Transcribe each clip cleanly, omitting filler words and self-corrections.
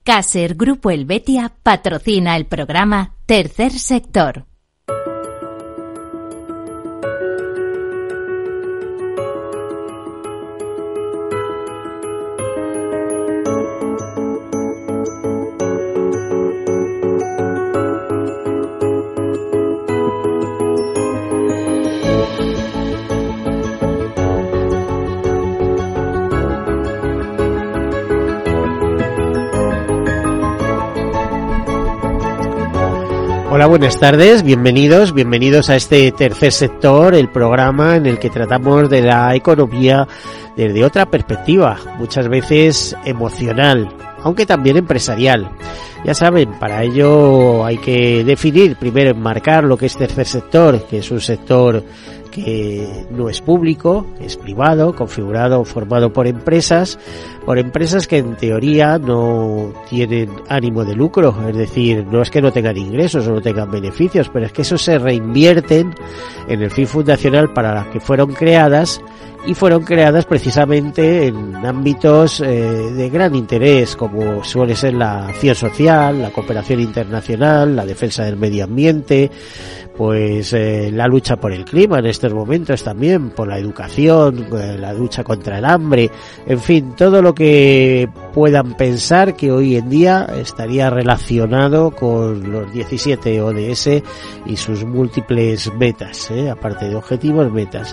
Caser Grupo Helvetia patrocina el programa Tercer Sector. Hola, buenas tardes, bienvenidos a este Tercer Sector, el programa en el que tratamos de la economía desde otra perspectiva, muchas veces emocional, aunque también empresarial. Ya saben, para ello hay que definir, primero enmarcar lo que es tercer sector, que es un sector que no es público, es privado, configurado, formado por empresas que en teoría no tienen ánimo de lucro, es decir, no es que no tengan ingresos o no tengan beneficios, pero es que esos se reinvierten en el fin fundacional para las que fueron creadas, y fueron creadas precisamente en ámbitos de gran interés, como suele ser la acción social, la cooperación internacional, la defensa del medio ambiente, pues la lucha por el clima en estos momentos también, por la educación, la lucha contra el hambre, en fin, todo lo que puedan pensar que hoy en día estaría relacionado con los 17 ODS y sus múltiples metas, aparte de objetivos, metas.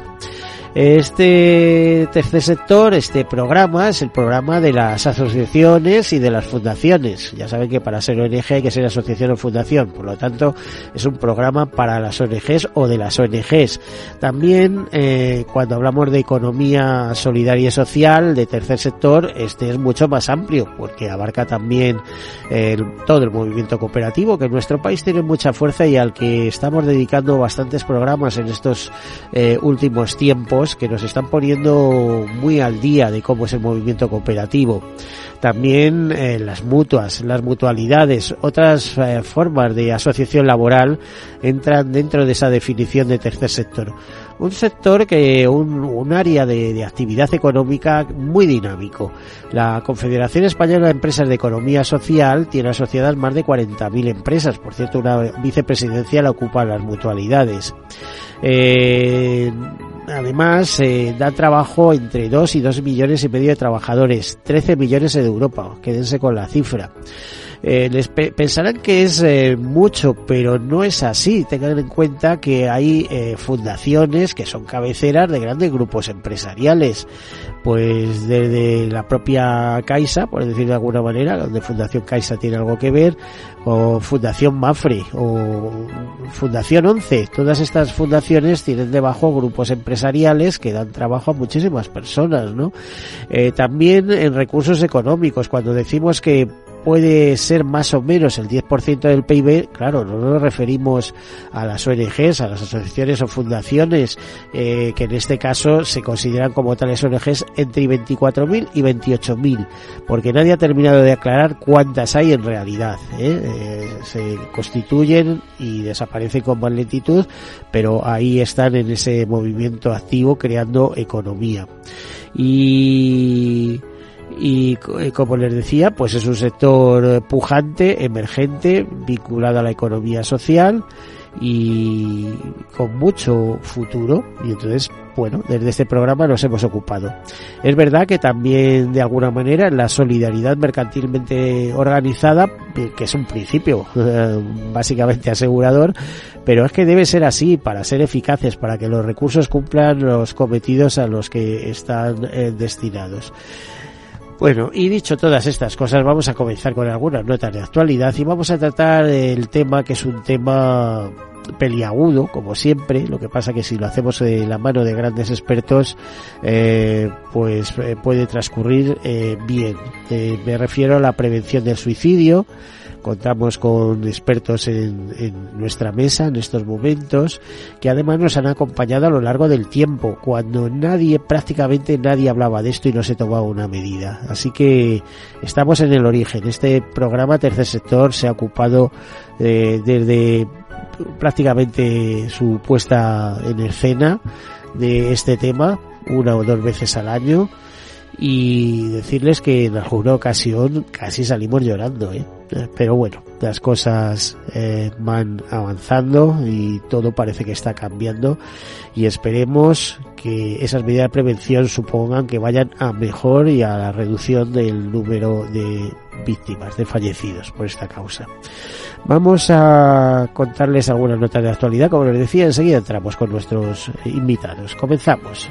Este tercer sector, este programa, es el programa de las asociaciones y de las fundaciones. Ya saben que para ser ONG hay que ser asociación o fundación, por lo tanto es un programa para las ONGs o de las ONGs. También cuando hablamos de economía solidaria y social, de tercer sector, este es mucho más amplio, porque abarca también todo el movimiento cooperativo, que en nuestro país tiene mucha fuerza y al que estamos dedicando bastantes programas en estos últimos tiempos, que nos están poniendo muy al día de cómo es el movimiento cooperativo. También las mutuas, las mutualidades, otras formas de asociación laboral entran dentro de esa definición de tercer sector. Un sector que un área de actividad económica muy dinámico. La Confederación Española de Empresas de Economía Social tiene asociadas más de 40.000 empresas. Por cierto, una vicepresidencia la ocupan las mutualidades. Además, da trabajo entre 2 y 2,5 millones de trabajadores, 13 millones en Europa, quédense con la cifra. Pensarán que es mucho, pero no es así. Tengan en cuenta que hay fundaciones que son cabeceras de grandes grupos empresariales, pues desde la propia Caixa, por decir de alguna manera, donde Fundación Caixa tiene algo que ver, o Fundación Mafre o Fundación 11. Todas estas fundaciones tienen debajo grupos empresariales que dan trabajo a muchísimas personas, ¿no? También en recursos económicos, cuando decimos que puede ser más o menos el 10% del PIB, claro, no nos referimos a las ONGs, a las asociaciones o fundaciones, que en este caso se consideran como tales ONGs entre 24.000 y 28.000, porque nadie ha terminado de aclarar cuántas hay en realidad, se constituyen y desaparecen con más lentitud, pero ahí están en ese movimiento activo creando economía. Y como les decía, pues es un sector pujante, emergente, vinculado a la economía social y con mucho futuro, y entonces, bueno, desde este programa nos hemos ocupado. Es verdad que también, de alguna manera, la solidaridad mercantilmente organizada, que es un principio básicamente asegurador, pero es que debe ser así para ser eficaces, para que los recursos cumplan los cometidos a los que están destinados. Bueno, y dicho todas estas cosas, vamos a comenzar con algunas notas de actualidad y vamos a tratar el tema, que es un tema peliagudo, como siempre. Lo que pasa que si lo hacemos de la mano de grandes expertos, pues puede transcurrir bien. Me refiero a la prevención del suicidio. Contamos con expertos en nuestra mesa en estos momentos, que además nos han acompañado a lo largo del tiempo, cuando prácticamente nadie hablaba de esto y no se tomaba una medida. Así que estamos en el origen. Este programa Tercer Sector se ha ocupado desde prácticamente su puesta en escena de este tema, 1 o 2 veces al año. y decirles que en alguna ocasión casi salimos llorando, pero bueno, las cosas van avanzando y todo parece que está cambiando, y esperemos que esas medidas de prevención supongan que vayan a mejor y a la reducción del número de víctimas, de fallecidos por esta causa. Vamos a contarles algunas notas de actualidad, como les decía. Enseguida entramos con nuestros invitados. Comenzamos.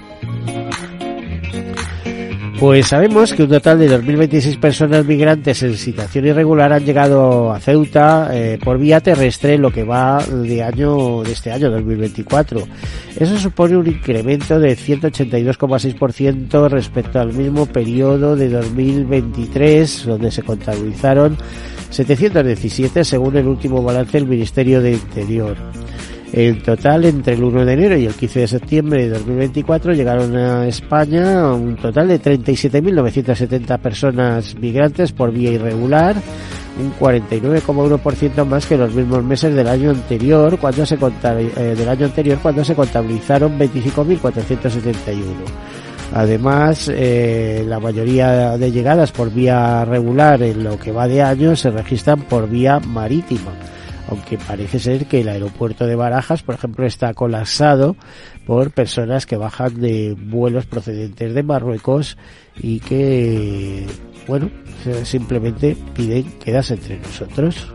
Pues sabemos que un total de 2.026 personas migrantes en situación irregular han llegado a Ceuta por vía terrestre en lo que va de este año 2024. Eso supone un incremento de 182,6% respecto al mismo periodo de 2023, donde se contabilizaron 717 según el último balance del Ministerio de Interior. En total, entre el 1 de enero y el 15 de septiembre de 2024 llegaron a España un total de 37.970 personas migrantes por vía irregular, un 49,1% más que los mismos meses del año anterior, cuando se contabilizaron 25.471. Además, la mayoría de llegadas por vía regular en lo que va de año se registran por vía marítima, aunque parece ser que el aeropuerto de Barajas, por ejemplo, está colapsado por personas que bajan de vuelos procedentes de Marruecos y que, bueno, simplemente piden quedarse entre nosotros.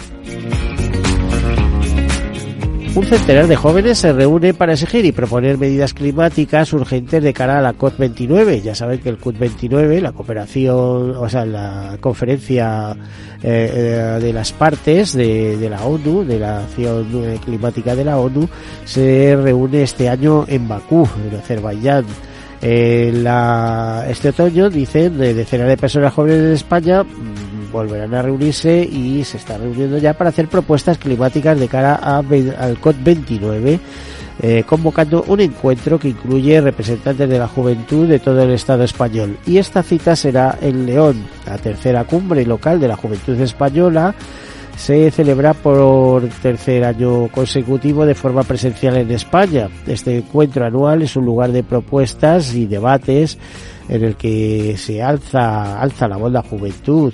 Un centenar de jóvenes se reúne para exigir y proponer medidas climáticas urgentes de cara a la COP29. Ya saben que el COP29, la conferencia de las partes de la ONU, de la acción climática de la ONU, se reúne este año en Bakú, en Azerbaiyán. Este otoño, dicen, decenas de personas jóvenes de España volverán a reunirse y se están reuniendo ya para hacer propuestas climáticas de cara al COP29, convocando un encuentro que incluye representantes de la juventud de todo el Estado español. Y esta cita será en León. La tercera cumbre local de la juventud española se celebra por tercer año consecutivo de forma presencial en España. Este encuentro anual es un lugar de propuestas y debates en el que se alza la voz de la juventud.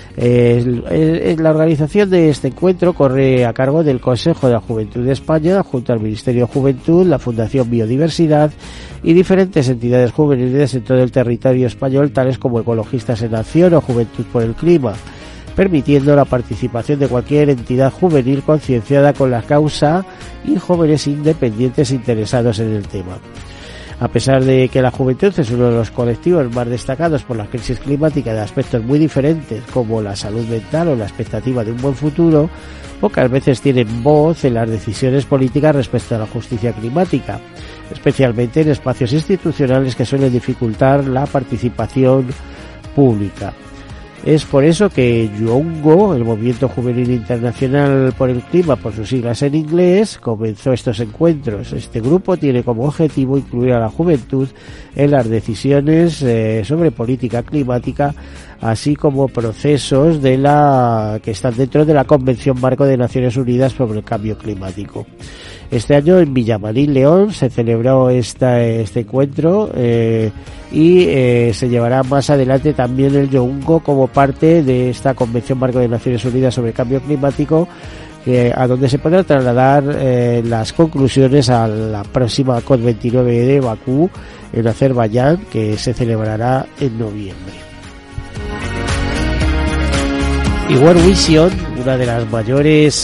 La organización de este encuentro corre a cargo del Consejo de la Juventud de España, junto al Ministerio de Juventud, la Fundación Biodiversidad y diferentes entidades juveniles en todo el territorio español, tales como Ecologistas en Acción o Juventud por el Clima, permitiendo la participación de cualquier entidad juvenil concienciada con la causa y jóvenes independientes interesados en el tema. A pesar de que la juventud es uno de los colectivos más destacados por la crisis climática de aspectos muy diferentes como la salud mental o la expectativa de un buen futuro, pocas veces tienen voz en las decisiones políticas respecto a la justicia climática, especialmente en espacios institucionales que suelen dificultar la participación pública. Es por eso que YOUNGO, el Movimiento Juvenil Internacional por el Clima, por sus siglas en inglés, comenzó estos encuentros. Este grupo tiene como objetivo incluir a la juventud en las decisiones sobre política climática, así como procesos que están dentro de la Convención Marco de Naciones Unidas sobre el Cambio Climático. Este año en Villamarín, León, se celebró este encuentro y se llevará más adelante también el YOUNGO como parte de esta Convención Marco de Naciones Unidas sobre el Cambio Climático, a donde se podrán trasladar las conclusiones a la próxima COP29 de Bakú en Azerbaiyán, que se celebrará en noviembre. Y World Vision, una de las mayores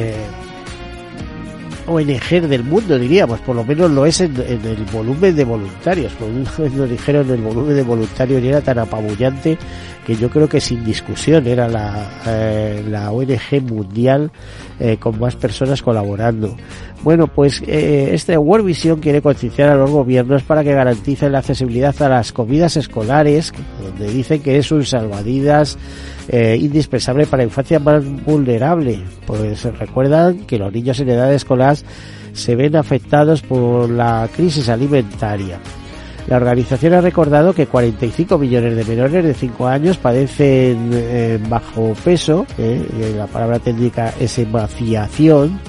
ONG del mundo, diríamos, por lo menos lo es en el volumen de voluntarios. Nos dijeron, el volumen de voluntarios era tan apabullante que yo creo que sin discusión era la ONG mundial con más personas colaborando. Bueno, pues este World Vision quiere concienciar a los gobiernos para que garanticen la accesibilidad a las comidas escolares, donde dicen que es un salvavidas indispensable para la infancia más vulnerable. Pues recuerdan que los niños en edad escolar se ven afectados por la crisis alimentaria. La organización ha recordado que 45 millones de menores de 5 años padecen bajo peso, la palabra técnica es emaciación,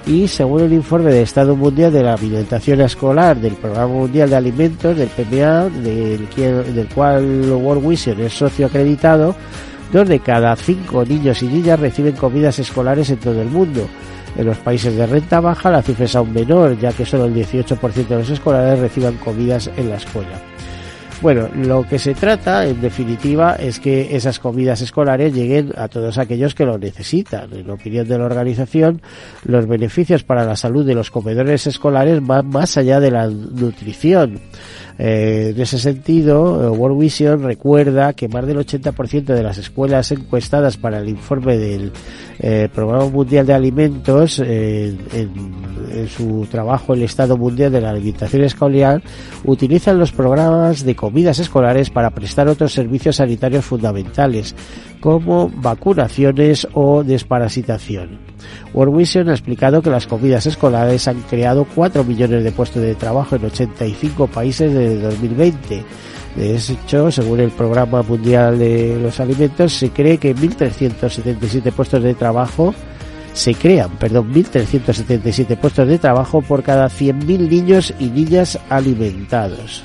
Y según el informe del Estado Mundial de la Alimentación Escolar del Programa Mundial de Alimentos, del PMA, del cual World Vision es socio acreditado, 2 de cada 5 niños y niñas reciben comidas escolares en todo el mundo. En los países de renta baja la cifra es aún menor, ya que solo el 18% de los escolares reciban comidas en la escuela. Bueno, lo que se trata, en definitiva, es que esas comidas escolares lleguen a todos aquellos que lo necesitan. En opinión de la organización, los beneficios para la salud de los comedores escolares van más allá de la nutrición. En ese sentido, World Vision recuerda que más del 80% de las escuelas encuestadas para el informe del Programa Mundial de Alimentos, en su trabajo el Estado Mundial de la Alimentación Escolar, utilizan los programas de comidas escolares para prestar otros servicios sanitarios fundamentales, como vacunaciones o desparasitación. World Vision ha explicado que las comidas escolares han creado 4 millones de puestos de trabajo en 85 países desde 2020. De hecho, según el Programa Mundial de los Alimentos, se cree que 1.377 puestos de trabajo se crean, 1.377 puestos de trabajo por cada 100.000 niños y niñas alimentados.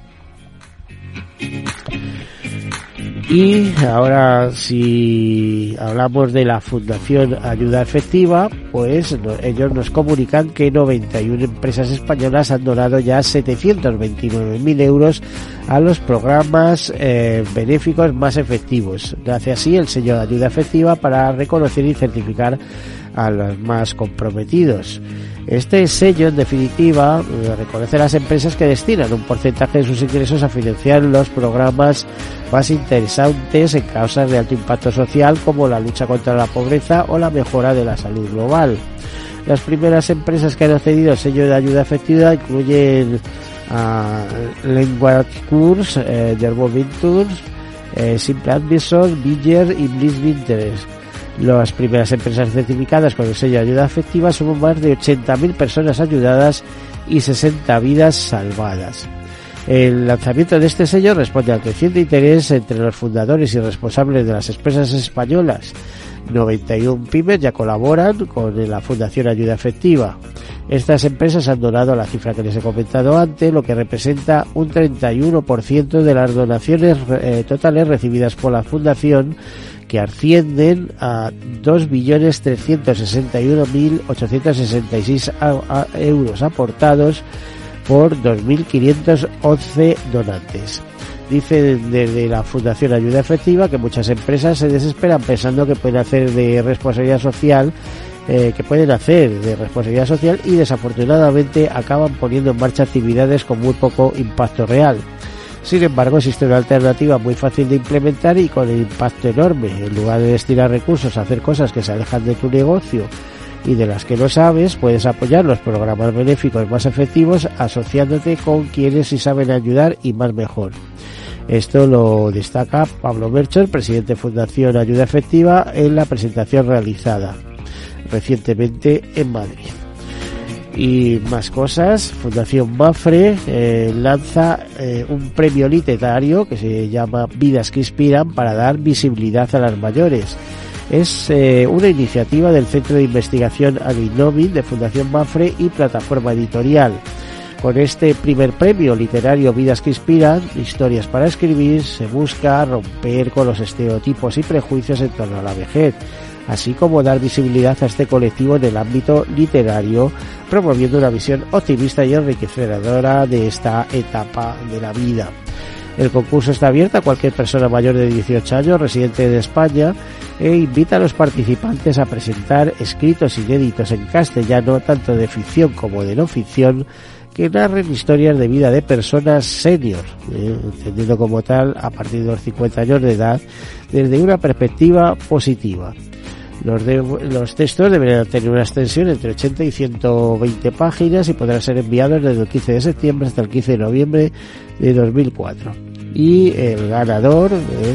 Y ahora, si hablamos de la Fundación Ayuda Efectiva, pues ellos nos comunican que 91 empresas españolas han donado ya 729.000 euros a los programas benéficos más efectivos. Nace así el sello de Ayuda Efectiva para reconocer y certificar a los más comprometidos. Este sello, en definitiva, reconoce a las empresas que destinan un porcentaje de sus ingresos a financiar los programas más interesantes en causas de alto impacto social, como la lucha contra la pobreza o la mejora de la salud global. Las primeras empresas que han accedido al sello de Ayuda Efectiva incluyen Language Course, Derbo Ventures, Simple Advisor, Bidger y Bliss Ventures. Las primeras empresas certificadas con el sello de Ayuda Efectiva suman más de 80.000 personas ayudadas y 60 vidas salvadas. El lanzamiento de este sello responde al creciente interés entre los fundadores y responsables de las empresas españolas. 91 pymes ya colaboran con la Fundación Ayuda Efectiva. Estas empresas han donado la cifra que les he comentado antes, lo que representa un 31% de las donaciones totales recibidas por la Fundación, que ascienden a 2.361.866 euros aportados por 2.511 donantes. Dicen desde la Fundación Ayuda Efectiva que muchas empresas se desesperan pensando que pueden hacer de responsabilidad social, y desafortunadamente acaban poniendo en marcha actividades con muy poco impacto real. Sin embargo, existe una alternativa muy fácil de implementar y con impacto enorme. En lugar de destinar recursos a hacer cosas que se alejan de tu negocio y de las que no sabes, puedes apoyar los programas benéficos más efectivos asociándote con quienes sí saben ayudar y más mejor. Esto lo destaca Pablo Melchor, presidente de Fundación Ayuda Efectiva, en la presentación realizada recientemente en Madrid. Y más cosas, Fundación Mapfre lanza un premio literario que se llama Vidas que Inspiran para dar visibilidad a las mayores. Es una iniciativa del Centro de Investigación Agrinomid de Fundación Mapfre y Plataforma Editorial. Con este primer premio literario Vidas que Inspiran, historias para escribir, se busca romper con los estereotipos y prejuicios en torno a la vejez, así como dar visibilidad a este colectivo en el ámbito literario, promoviendo una visión optimista y enriquecedora de esta etapa de la vida. El concurso está abierto a cualquier persona mayor de 18 años residente en España e invita a los participantes a presentar escritos inéditos en castellano, tanto de ficción como de no ficción, que narren historias de vida de personas senior, entendiendo como tal a partir de los 50 años de edad, desde una perspectiva positiva. Los textos deberán tener una extensión entre 80 y 120 páginas y podrán ser enviados desde el 15 de septiembre hasta el 15 de noviembre de 2004. Y el ganador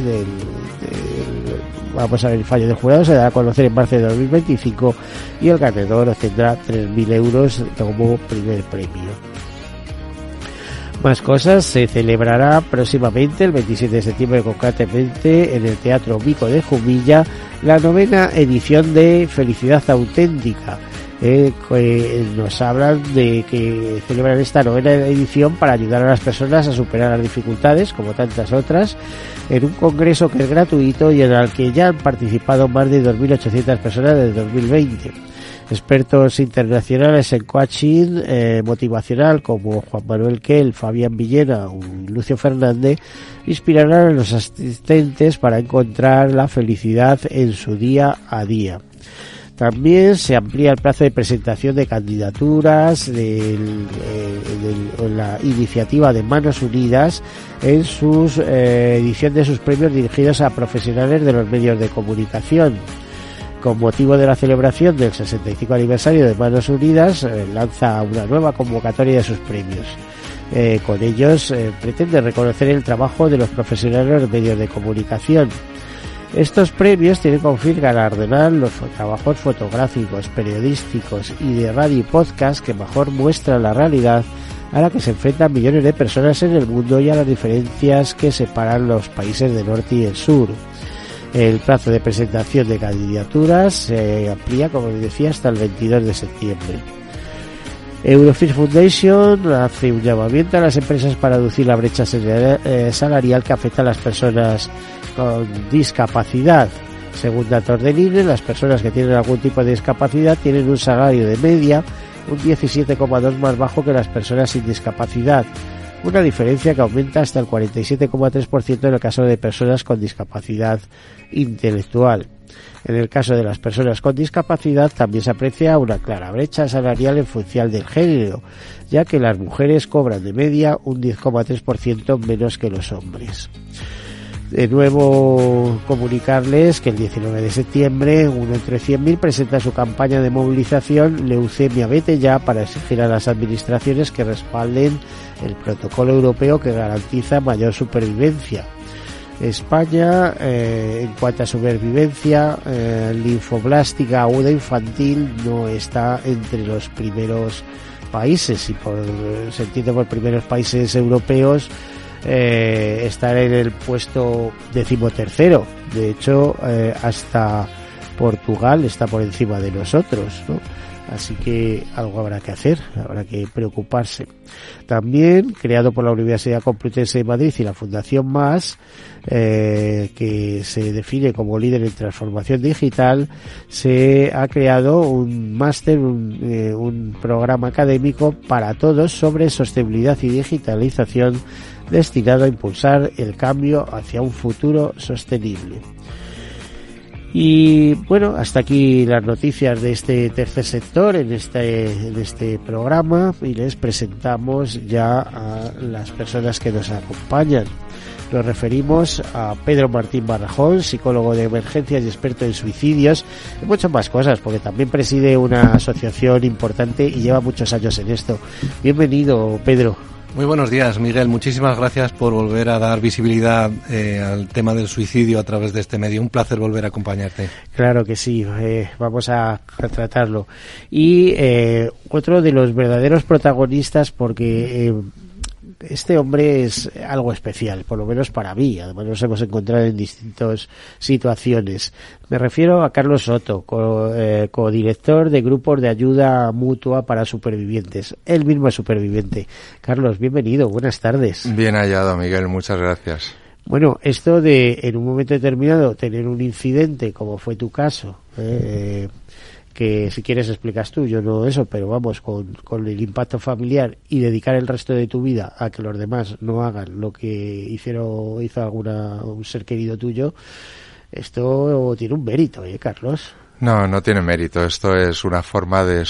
vamos a ver, el fallo del jurado se dará a conocer en marzo de 2025 y el ganador obtendrá 3.000 euros como primer premio. Más cosas, se celebrará próximamente el 27 de septiembre concretamente en el Teatro Vico de Jumilla la 9ª edición de Felicidad Auténtica. nos hablan de que celebran esta 9ª edición para ayudar a las personas a superar las dificultades, como tantas otras, en un congreso que es gratuito y en el que ya han participado más de 2.800 personas desde 2020. Expertos internacionales en coaching motivacional como Juan Manuel Kell, Fabián Villena y Lucio Fernández inspirarán a los asistentes para encontrar la felicidad en su día a día. También se amplía el plazo de presentación de candidaturas de la iniciativa de Manos Unidas en sus edición de sus premios dirigidos a profesionales de los medios de comunicación. Con motivo de la celebración del 65 aniversario de Manos Unidas, lanza una nueva convocatoria de sus premios. Con ellos pretende reconocer el trabajo de los profesionales de los medios de comunicación. Estos premios tienen como fin galardonar los trabajos fotográficos, periodísticos y de radio y podcast que mejor muestran la realidad a la que se enfrentan millones de personas en el mundo y a las diferencias que separan los países del norte y el sur. El plazo de presentación de candidaturas se amplía, como les decía, hasta el 22 de septiembre. Eurofins Foundation hace un llamamiento a las empresas para reducir la brecha salarial que afecta a las personas con discapacidad. Según datos del INE, las personas que tienen algún tipo de discapacidad tienen un salario de media un 17,2 más bajo que las personas sin discapacidad, una diferencia que aumenta hasta el 47,3% en el caso de personas con discapacidad intelectual. En el caso de las personas con discapacidad también se aprecia una clara brecha salarial en función del género, ya que las mujeres cobran de media un 10,3% menos que los hombres. De nuevo, comunicarles que el 19 de septiembre, uno entre 100.000 presenta su campaña de movilización Leucemia Vete Ya para exigir a las administraciones que respalden el protocolo europeo que garantiza mayor supervivencia. España, en cuanto a supervivencia linfoblástica aguda infantil, no está entre los primeros países, y se entiende por primeros países europeos estar en el puesto 13º. De hecho, hasta Portugal está por encima de nosotros, ¿no? Así que algo habrá que hacer, habrá que preocuparse. También, creado por la Universidad Complutense de Madrid y la Fundación MAS, que se define como líder en transformación digital, se ha creado un máster, un programa académico para todos sobre sostenibilidad y digitalización destinado a impulsar el cambio hacia un futuro sostenible. Y bueno, hasta aquí las noticias de este tercer sector en este programa, y les presentamos ya a las personas que nos acompañan. Nos referimos a Pedro Martín Barrajón, psicólogo de emergencias y experto en suicidios, y muchas más cosas, porque también preside una asociación importante y lleva muchos años en esto. Bienvenido, Pedro. Muy buenos días, Miguel. Muchísimas gracias por volver a dar visibilidad al tema del suicidio a través de este medio. Un placer volver a acompañarte. Claro que sí, vamos a tratarlo. Y otro de los verdaderos protagonistas, porque este hombre es algo especial, por lo menos para mí. Además nos hemos encontrado en distintas situaciones. Me refiero a Carlos Soto, codirector de grupos de ayuda mutua para supervivientes. Él mismo es superviviente. Carlos, bienvenido, buenas tardes. Bien hallado, Miguel, muchas gracias. Bueno, esto de en un momento determinado tener un incidente, como fue tu caso, que si quieres explicas tú, yo no eso, pero vamos, con el impacto familiar, y dedicar el resto de tu vida a que los demás no hagan lo que hizo un ser querido tuyo, esto tiene un mérito, Carlos. No tiene mérito. Esto es una forma de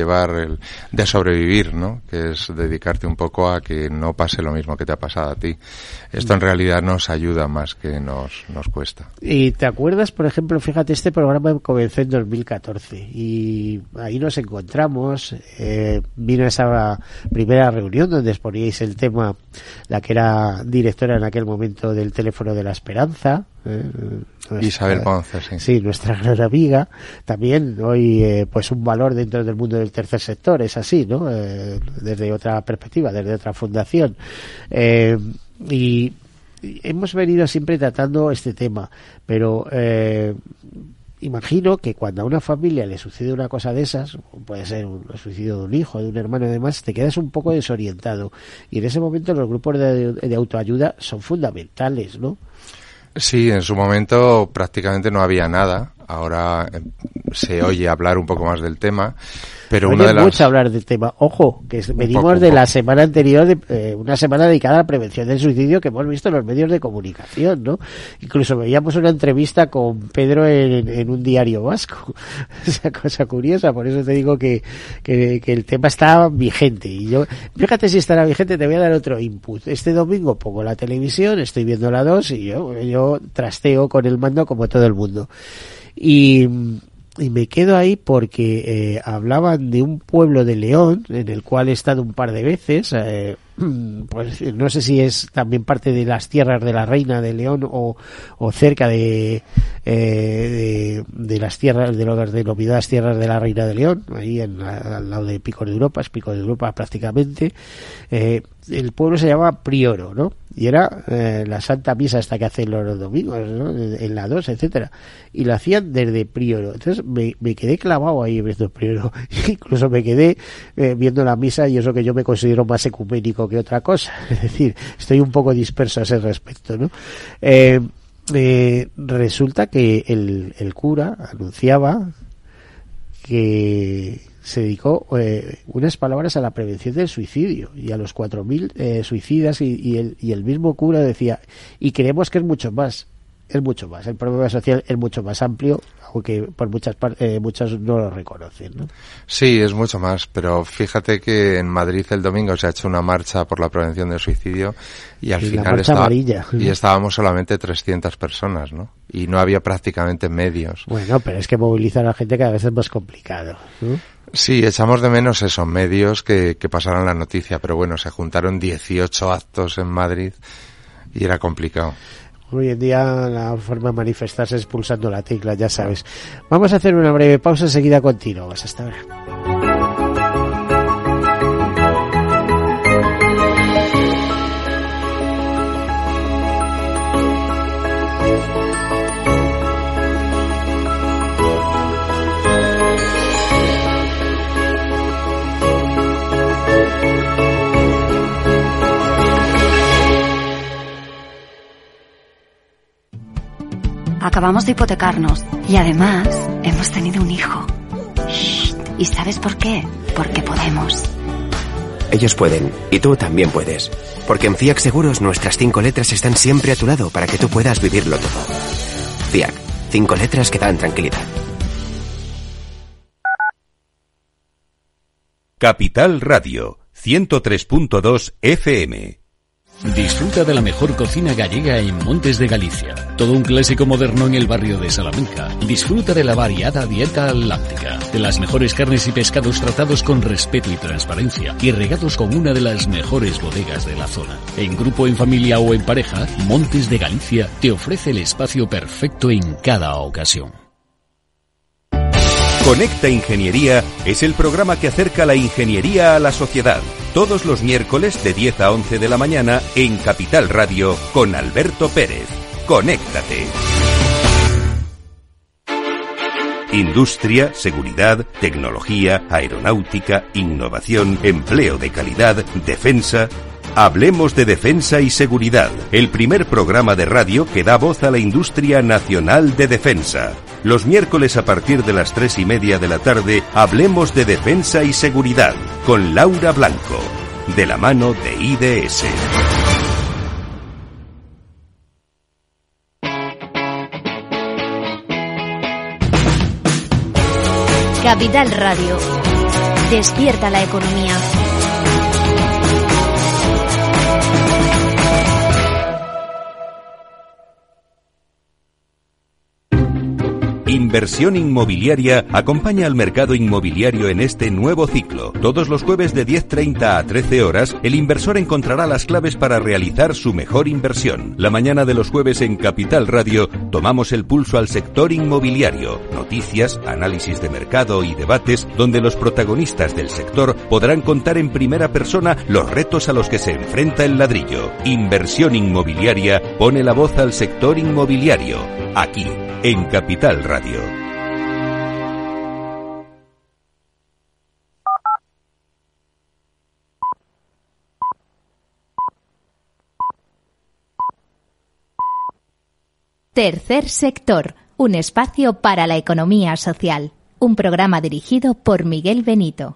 de sobrevivir, ¿no? Que es dedicarte un poco a que no pase lo mismo que te ha pasado a ti. Esto en realidad nos ayuda más que nos cuesta. Y te acuerdas, por ejemplo, fíjate, este programa comenzó en 2014 y ahí nos encontramos, vino esa primera reunión donde exponíais el tema, la que era directora en aquel momento del Teléfono de la Esperanza, Isabel Ponce, sí. Sí, nuestra gran amiga. También hoy, pues un valor dentro del mundo del tercer sector, es así, ¿no? Desde otra perspectiva, desde otra fundación. Y hemos venido siempre tratando este tema, pero imagino que cuando a una familia le sucede una cosa de esas, puede ser un suicidio de un hijo, de un hermano y demás, te quedas un poco desorientado. Y en ese momento los grupos de autoayuda son fundamentales, ¿no? Sí, en su momento prácticamente no había nada. Ahora se oye hablar un poco más del tema, pero mucho hablar del tema. Ojo, que venimos de la semana anterior, una semana dedicada a la prevención del suicidio que hemos visto en los medios de comunicación, ¿no? Incluso veíamos una entrevista con Pedro en un diario vasco. Esa cosa curiosa, por eso te digo que el tema está vigente. Y yo, fíjate si estará vigente, te voy a dar otro input. Este domingo pongo la televisión, estoy viendo la 2 y yo trasteo con el mando como todo el mundo. Y me quedo ahí porque hablaban de un pueblo de León en el cual he estado un par de veces, pues no sé si es también parte de las tierras de la Reina de León o cerca de las tierras de las denominadas tierras de la Reina de León, ahí al lado de Pico de Europa, es Pico de Europa prácticamente. El pueblo se llama Prioro, ¿no? Y era la Santa Misa esta que hacen los domingos, ¿no? En la 2, etcétera. Y lo hacían desde Prioro. Entonces me quedé clavado ahí viendo Prioro. Incluso me quedé viendo la misa, y eso que yo me considero más ecuménico que otra cosa. Es decir, estoy un poco disperso a ese respecto, ¿no? Resulta que el cura anunciaba que se dedicó unas palabras a la prevención del suicidio y a los 4.000 suicidas y el mismo cura decía, y creemos que es mucho más, el problema social es mucho más amplio, aunque por muchas no lo reconocen, ¿no? Sí, es mucho más, pero fíjate que en Madrid el domingo se ha hecho una marcha por la prevención del suicidio y al final estábamos solamente 300 personas, ¿no? Y no había prácticamente medios. Bueno, pero es que movilizar a la gente cada vez es más complicado, ¿no? Sí, echamos de menos esos medios que pasaran la noticia, pero bueno, se juntaron 18 actos en Madrid y era complicado. Hoy en día la forma de manifestarse es pulsando la tecla, ya sabes. Vamos a hacer una breve pausa, enseguida continuamos. Hasta ahora. Acabamos de hipotecarnos y además hemos tenido un hijo. Shh. ¿Y sabes por qué? Porque podemos. Ellos pueden, y tú también puedes. Porque en FIAC Seguros nuestras 5 letras están siempre a tu lado para que tú puedas vivirlo todo. FIAC, 5 letras que dan tranquilidad. Capital Radio, 103.2 FM. Disfruta de la mejor cocina gallega en Montes de Galicia. Todo un clásico moderno en el barrio de Salamanca. Disfruta de la variada dieta atlántica, de las mejores carnes y pescados tratados con respeto y transparencia y regados con una de las mejores bodegas de la zona. En grupo, en familia o en pareja, Montes de Galicia te ofrece el espacio perfecto en cada ocasión. Conecta Ingeniería es el programa que acerca la ingeniería a la sociedad. Todos los miércoles de 10 a 11 de la mañana en Capital Radio con Alberto Pérez. Conéctate. Industria, seguridad, tecnología, aeronáutica, innovación, empleo de calidad, defensa. Hablemos de defensa y seguridad, el primer programa de radio que da voz a la industria nacional de defensa. Los miércoles a partir de las 3:30 de la tarde, hablemos de defensa y seguridad, con Laura Blanco, de la mano de IDS. Capital Radio. Despierta la economía. Inversión Inmobiliaria acompaña al mercado inmobiliario en este nuevo ciclo. Todos los jueves de 10:30 a 13 horas, el inversor encontrará las claves para realizar su mejor inversión. La mañana de los jueves en Capital Radio tomamos el pulso al sector inmobiliario. Noticias, análisis de mercado y debates donde los protagonistas del sector podrán contar en primera persona los retos a los que se enfrenta el ladrillo. Inversión Inmobiliaria pone la voz al sector inmobiliario. Aquí, en Capital Radio. Tercer sector, un espacio para la economía social. Un programa dirigido por Miguel Benito.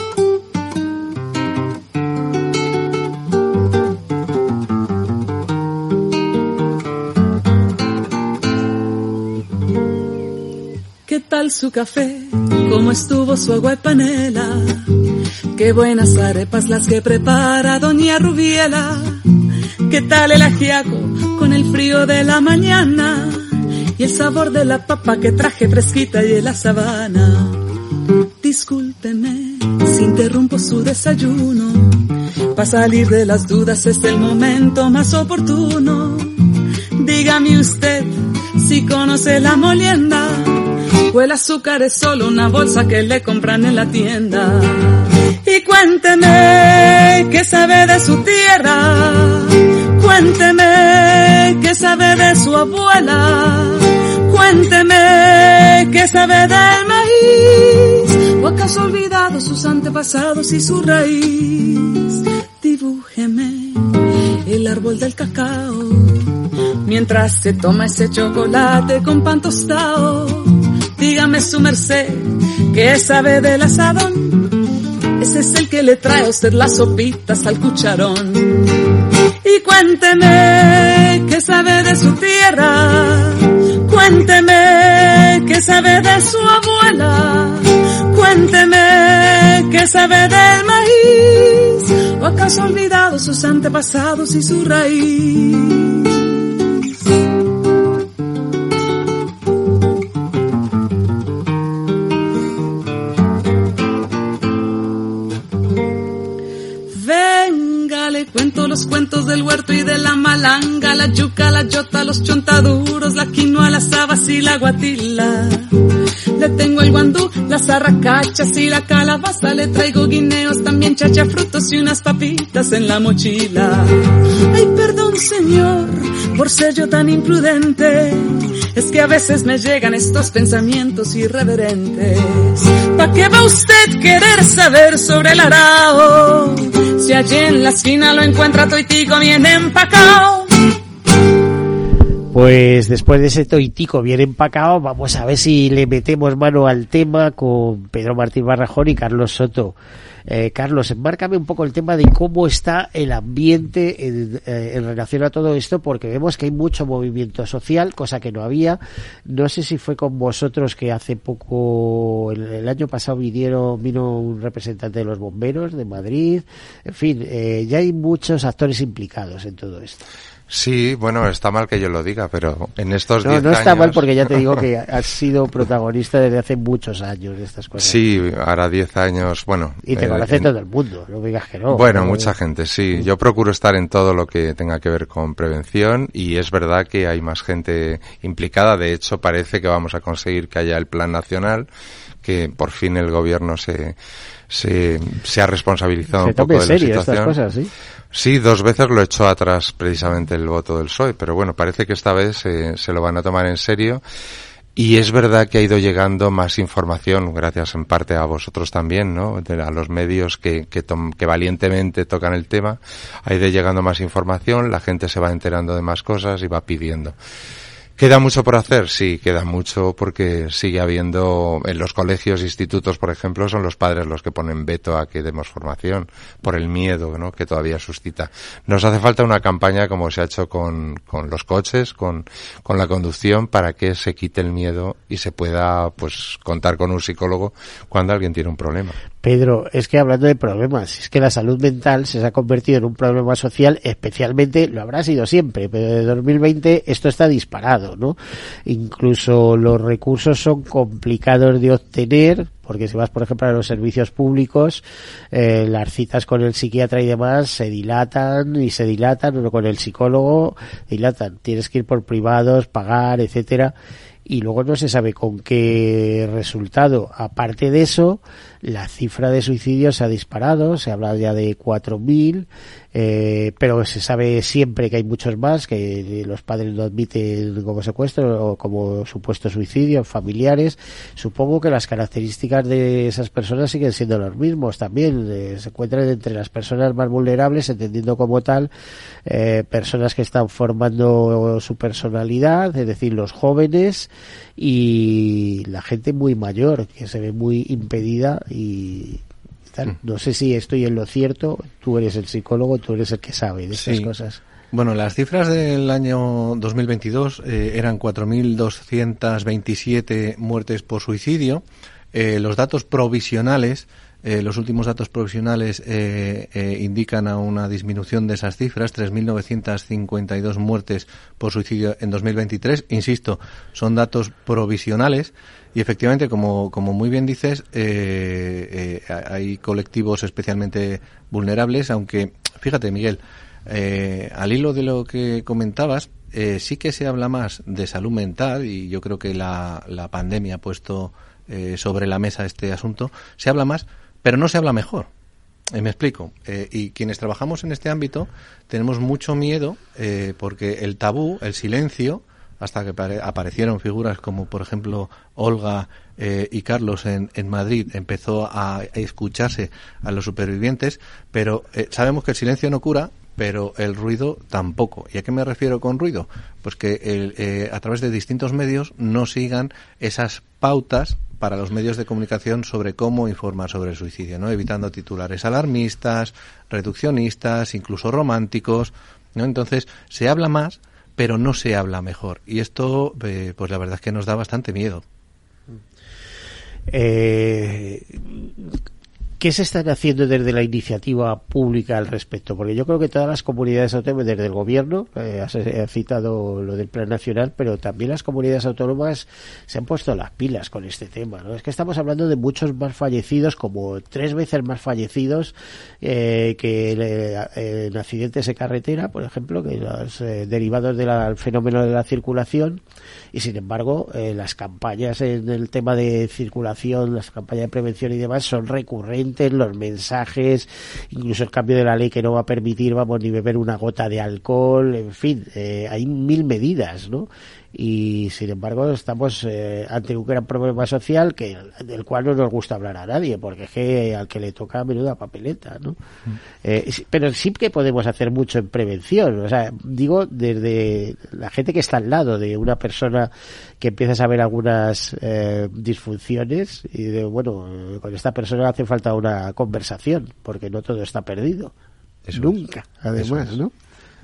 ¿Qué tal su café? ¿Cómo estuvo su agua y panela? Qué buenas arepas las que prepara doña Rubiela. ¿Qué tal el ajiaco con el frío de la mañana? Y el sabor de la papa que traje fresquita y en la sabana. Discúlpeme si interrumpo su desayuno. Para salir de las dudas es el momento más oportuno. Dígame usted si conoce la molienda o el azúcar es solo una bolsa que le compran en la tienda. Y cuénteme qué sabe de su tierra, cuénteme qué sabe de su abuela, cuénteme qué sabe del maíz, o acaso ha olvidado sus antepasados y su raíz. Dibújeme el árbol del cacao mientras se toma ese chocolate con pan tostado. Dígame su merced, ¿qué sabe del asadón? Ese es el que le trae a usted las sopitas al cucharón. Y cuénteme, ¿qué sabe de su tierra? Cuénteme, ¿qué sabe de su abuela? Cuénteme, ¿qué sabe del maíz? ¿O acaso ha olvidado sus antepasados y su raíz? Cuento los cuentos del huerto y de la malanga, la yuca, la yota, los chontaduros, la quinoa, las habas y la guatila. Le tengo el guandú, las arracachas y la calabaza, le traigo guineos, también chachafrutos y unas papitas en la mochila. Ay, perdón señor, por ser yo tan imprudente, es que a veces me llegan estos pensamientos irreverentes. ¿Pa' qué va usted querer saber sobre el arao? Si allí en la esquina lo encuentra toitico bien empacao. Pues después de ese toitico bien empacado, vamos a ver si le metemos mano al tema con Pedro Martín Barrajón y Carlos Soto. Carlos, enmárcame un poco el tema de cómo está el ambiente en relación a todo esto, porque vemos que hay mucho movimiento social, cosa que no había. No sé si fue con vosotros que hace poco, el año pasado vino un representante de los bomberos de Madrid. En fin, ya hay muchos actores implicados en todo esto. Sí, bueno, está mal que yo lo diga, pero en estos 10 años... No está mal porque ya te digo que has sido protagonista desde hace muchos años de estas cosas. Sí, ahora 10 años, bueno... Y te conoce todo el mundo, no digas que no. Bueno, mucha gente, sí. Yo procuro estar en todo lo que tenga que ver con prevención y es verdad que hay más gente implicada. De hecho, parece que vamos a conseguir que haya el plan nacional, que por fin el gobierno se ha responsabilizado un poco de la situación. Estas cosas, ¿sí? Sí, 2 veces lo echó atrás precisamente el voto del PSOE, pero bueno, parece que esta vez se lo van a tomar en serio. Y es verdad que ha ido llegando más información, gracias en parte a vosotros también, ¿no? A los medios que valientemente tocan el tema. Ha ido llegando más información, la gente se va enterando de más cosas y va pidiendo. ¿Queda mucho por hacer? Sí, queda mucho porque sigue habiendo, en los colegios, institutos, por ejemplo, son los padres los que ponen veto a que demos formación por el miedo, ¿no?, que todavía suscita. Nos hace falta una campaña como se ha hecho con los coches, con la conducción, para que se quite el miedo y se pueda, pues, contar con un psicólogo cuando alguien tiene un problema. Pedro, es que hablando de problemas, es que la salud mental se ha convertido en un problema social, especialmente, lo habrá sido siempre, pero de 2020 esto está disparado, ¿no? Incluso los recursos son complicados de obtener, porque si vas, por ejemplo, a los servicios públicos, las citas con el psiquiatra y demás se dilatan, o con el psicólogo dilatan. Tienes que ir por privados, pagar, etcétera. y luego no se sabe con qué resultado. Aparte de eso, la cifra de suicidios se ha disparado, se habla ya de 4.000, pero se sabe siempre que hay muchos más, que los padres lo admiten como secuestro o como supuesto suicidio, familiares. Supongo que las características de esas personas siguen siendo los mismos también. Se encuentran entre las personas más vulnerables, entendiendo como tal personas que están formando su personalidad, es decir, los jóvenes y la gente muy mayor, que se ve muy impedida y tal. No sé si estoy en lo cierto, tú eres el psicólogo, tú eres el que sabe de estas cosas. Bueno, las cifras del año 2022 eran 4.227 muertes por suicidio. Los datos provisionales, los últimos datos provisionales indican a una disminución de esas cifras, 3.952 muertes por suicidio en 2023. Insisto, son datos provisionales y efectivamente, como muy bien dices, hay colectivos especialmente vulnerables, aunque, fíjate, Miguel, al hilo de lo que comentabas, sí que se habla más de salud mental y yo creo que la pandemia ha puesto sobre la mesa este asunto. Se habla más, pero no se habla mejor. Me explico. Y quienes trabajamos en este ámbito tenemos mucho miedo porque el tabú, el silencio, hasta que aparecieron figuras como, por ejemplo, Olga y Carlos en Madrid, empezó a escucharse a los supervivientes, pero sabemos que el silencio no cura, pero el ruido tampoco. ¿Y a qué me refiero con ruido? Pues que a través de distintos medios no sigan esas pautas para los medios de comunicación sobre cómo informar sobre el suicidio, ¿no? Evitando titulares alarmistas, reduccionistas, incluso románticos, ¿no? Entonces, se habla más, pero no se habla mejor. Y esto, pues la verdad es que nos da bastante miedo. ¿Qué se están haciendo desde la iniciativa pública al respecto? Porque yo creo que todas las comunidades autónomas, desde el gobierno, has citado lo del Plan Nacional, pero también las comunidades autónomas se han puesto las pilas con este tema, ¿no? Es que estamos hablando de muchos más fallecidos, como 3 veces más fallecidos que en accidentes de carretera, por ejemplo, que los derivados del fenómeno de la circulación, y sin embargo las campañas en el tema de circulación, las campañas de prevención y demás son recurrentes, los mensajes, incluso el cambio de la ley que no va a permitir, ni beber una gota de alcohol, en fin, hay 1000 medidas, ¿no? Y sin embargo estamos ante un gran problema social del cual no nos gusta hablar a nadie, porque es que al que le toca menuda papeleta, ¿no? Pero sí que podemos hacer mucho en prevención, o sea, digo, desde la gente que está al lado de una persona que empieza a saber algunas disfunciones y con esta persona hace falta una conversación, porque no todo está perdido. Nunca, además, ¿no?